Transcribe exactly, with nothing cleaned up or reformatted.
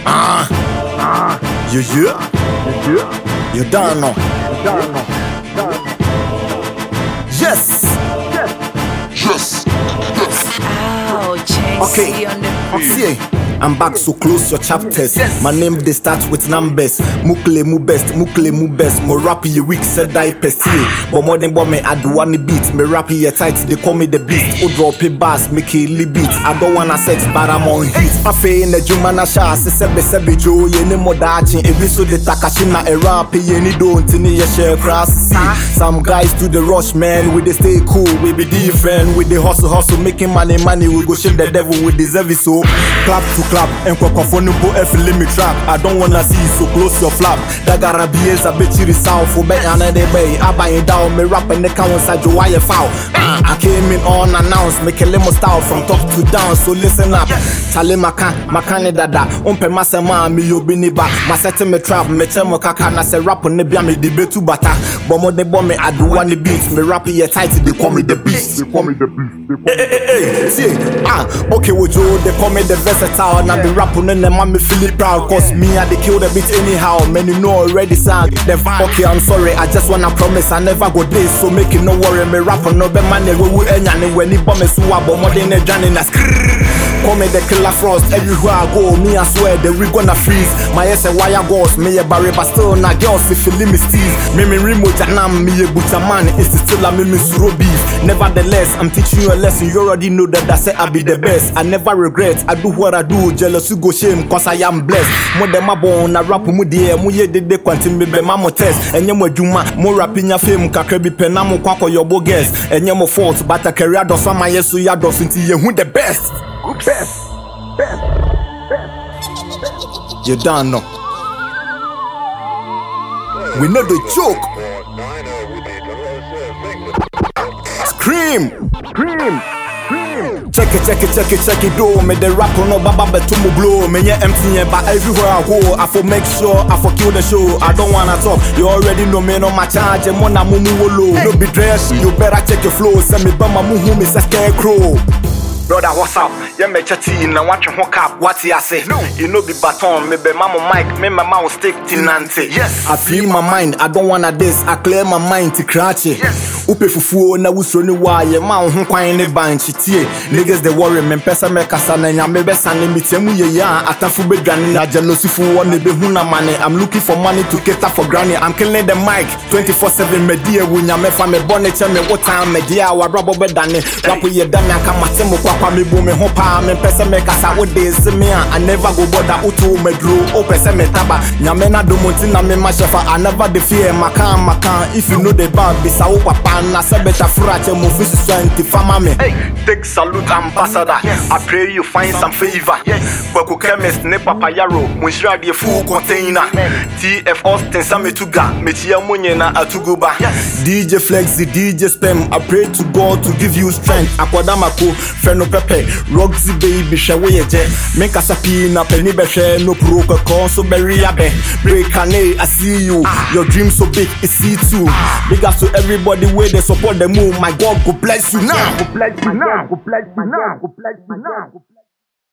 Ah, ah, you you, you you, you don't know, you don't know, yes, yes, yes, yes. Ow, J C Okay, on the see, I'm back, so close your chapters. Yes. My name they start with numbers. Mukle mu best, mukle mu best. Mo rap ye weak, said I pestil. But more than what me I do one beat. Me rap ye tight, they call me the beast. O drop a bass, make it beat. I don't wanna sex, but I'm on heat. I feel in the Jumana Shah, se sebe sebe jo, ye ne mo dachin. Every so the Takashina a rap, ye ni don't ni ye share cross. Some guys do the rush, man. We they stay cool, we be different. With the hustle, hustle, making money, money. We go shake the devil with deserve it so. Clap to clap, and kwakwafono po F limit trap. I don't wanna see you, so close your flap. Dagara B S, I bet you the sound for bet and the bay. I buy it down, me rap and the count inside your wire foul. I came in unannounced, make a limo style from top to down, so listen up. Chale maka, makane dada. Umpe masema, mi yobini ba. Masete me trap, me chemo kaka. Na se rap on the bia me debate to bata. Bomo de bombe, I do one the beats. Me rap here tight, they call me the beast. They call me the beast. Hey, hey, hey, see, ah, okay, with you, they call me the versatile. And I be rapping and them, me feel it proud. Cause me, I they kill the beat anyhow. Man, you know already, sound. Then okay, I'm sorry, I just wanna promise I never go this. So make it no worry, me rap on no be money. We ain't when he bomb me, so I bomb more than a Johnny. Call me the killer frost, everywhere I go, me I swear that we gonna freeze. My ass a wire goes, me a barry, but still not girls if you leave me steez. Me me remote and I'm me a butcher man, it's still a me me suro beef. Nevertheless, I'm teaching you a lesson, you already know that I say I be the best. I never regret, I do what I do, jealous you go shame, cause I am blessed. More than my bone, I rap mu dear, mu ye de de quantum be mamo test. And yamo juma, more rapping your film, kakrebi penamo kwako your bogus. And yamo fault, but a career does some my yes, so ya does into you who the best. Best, best, best. You don't know. We know the joke. Scream, scream, scream. Check it, check it, check it, check it. Do me the rap no baba but to me blow. Me yeah empty but everywhere I go, I for make sure I for kill the show. I don't wanna talk. You already know me no my charge. And mona mumu wolo. No be dress. You better check your flow. Send me bama muhu me say scarecrow. Brother, what's up? Yeah, me chatty na watch hook up. What I say? No, you know be baton, me be mama mic, me my mouth stick tinante. Yes, I feel my mind. I don't wanna this. I clear my mind to cratch it. Yes, upe fufu na wusro ni wa ye ma ho kwan ne ban chitie. Niggas they worry me pesa me kasa na nya me be sane me tiemu ye ya atafu be dwane na jealousy fu won ne be hu na money. I'm looking for money to cater for granny. I'm killing the mic twenty-four seven me die wu nya me fa me bonnet me what time me dia wa rabo be dane. Rap ye dan aka matemo kwa me bo me ho pa me pese me kasa wo this me I never go bother utu me dro o pese me taba nyame na do monti na me ma shefa I never the fear makan makan if you know the bad be sa wo papa na se better frache mo fi twenty fama me hey take salute ambassador yes. I pray you find some favor yes kwaku chemist ne papa yaro mo shira de full container T F Austin same tuga me tia monye na atuguba yes. D J Flex the D J Spam I pray to God to give you strength akwada mako feno pepe Roxy baby shewe je make us a pin up any beshe no proka con so bury abe break ane I see you your dream so big it's see too big up to everybody where they support the move my God go bless you now go bless you now go bless you now go bless you now